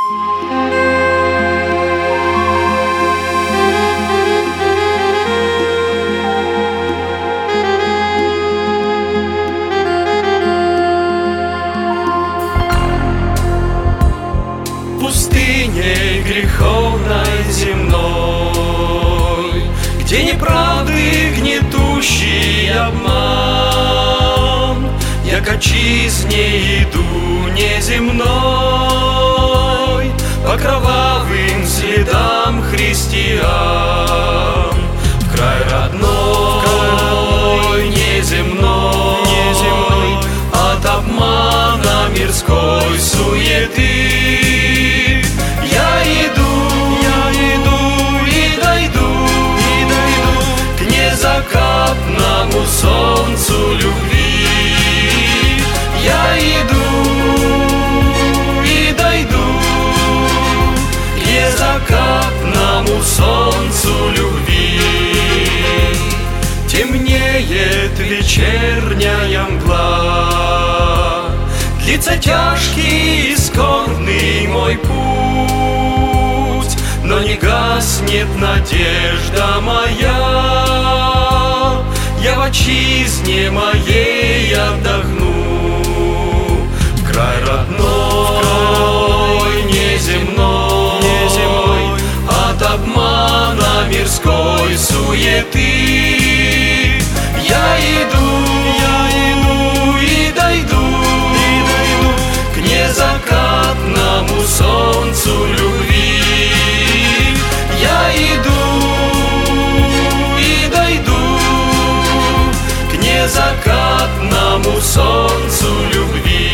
Пустыней греховной земной, где неправды гнетущий обман, я к отчизне иду неземной, по кровавым следам христиан, в край родной, неземной, от обмана мирской суеты. Я иду и дойду к незакатному солнцу любви. Я иду и дойду к незакатному солнцу любви. Темнеет вечерняя мгла, длится тяжкий и скорбный мой путь, но не гаснет надежда моя. Я в отчизне моей отдохну, в край родной, неземной, от обмана мирской суеты. Я иду и дойду к незакатному солнцу любви. Я иду и дойду к незакатному солнцу любви.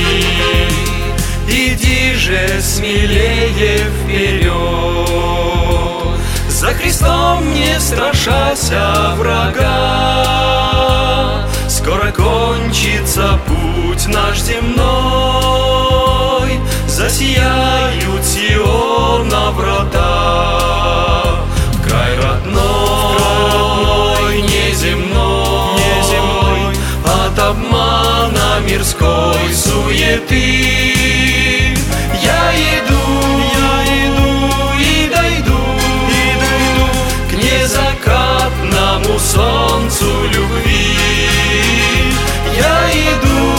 Иди же смелее вперед, за Христом не страшася врага. Скоро кончится путь наш земной, засияют Сиона врата. В край родной, неземной, от обмана мирской суеты. Я иду и дойду к незакатному солнцу любви. Я иду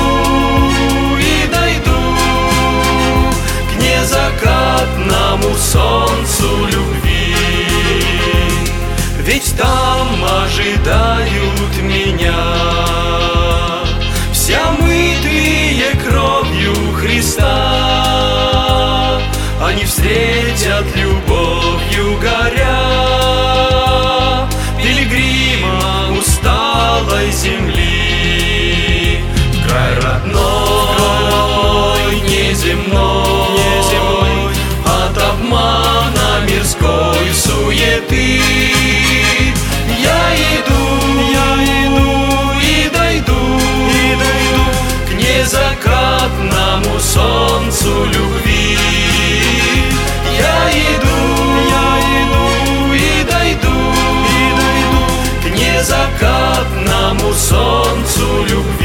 и дойду к незакатному солнцу любви. Ведь там ожидают меня все омытые кровью Христа. Они встретят любовью горя пилигрима усталой земли. В край родной, неземной, от обмана мирской суеты. Я иду и дойду к незакатному солнцу любви. Я иду и дойду к незакатному солнцу любви.